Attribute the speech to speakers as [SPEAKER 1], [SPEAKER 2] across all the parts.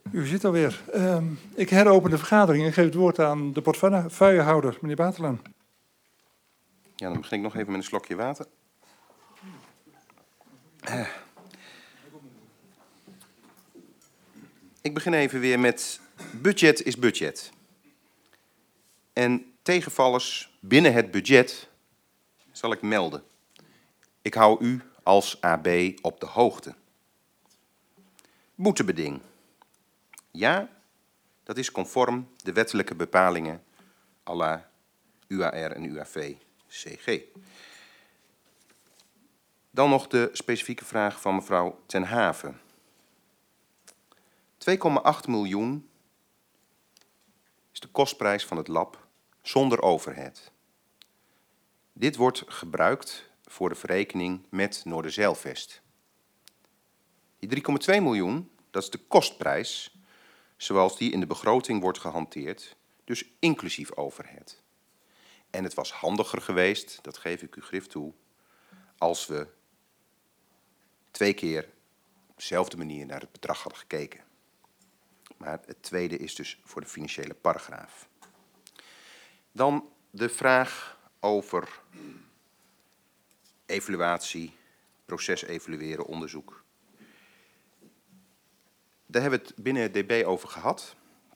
[SPEAKER 1] U zit alweer. Ik heropen de vergadering en geef het woord aan de portefeuillehouder, meneer Batelaan.
[SPEAKER 2] Ja, dan begin ik nog even met een slokje water. Ik begin even weer met budget is budget. En tegenvallers binnen het budget zal ik melden. Ik hou u als AB op de hoogte. Boetebeding. Ja, dat is conform de wettelijke bepalingen à la UAR en UAV-CG. Dan nog de specifieke vraag van mevrouw Ten Haven. 2,8 miljoen is de kostprijs van het lab zonder overhead. Dit wordt gebruikt voor de verrekening met Noorderzeilvest. Die 3,2 miljoen, dat is de kostprijs zoals die in de begroting wordt gehanteerd, dus inclusief overhead. En het was handiger geweest, dat geef ik u grif toe, als we 2 keer op dezelfde manier naar het bedrag hadden gekeken. Maar het tweede is dus voor de financiële paragraaf. Dan de vraag over evaluatie, proces evalueren, onderzoek. Daar hebben we het binnen het DB over gehad.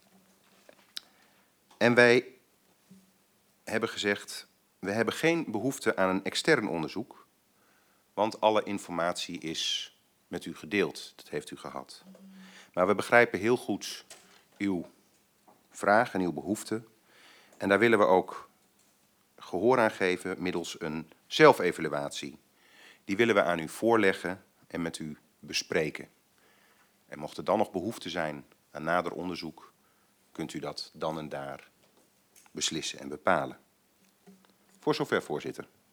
[SPEAKER 2] En wij hebben gezegd, we hebben geen behoefte aan een extern onderzoek, want alle informatie is met u gedeeld. Dat heeft u gehad. Maar we begrijpen heel goed uw vraag en uw behoefte. En daar willen we ook gehoor aan geven middels een zelfevaluatie. Die willen we aan u voorleggen en met u bespreken. En mocht er dan nog behoefte zijn aan nader onderzoek, kunt u dat dan en daar beslissen en bepalen. Voor zover, voorzitter.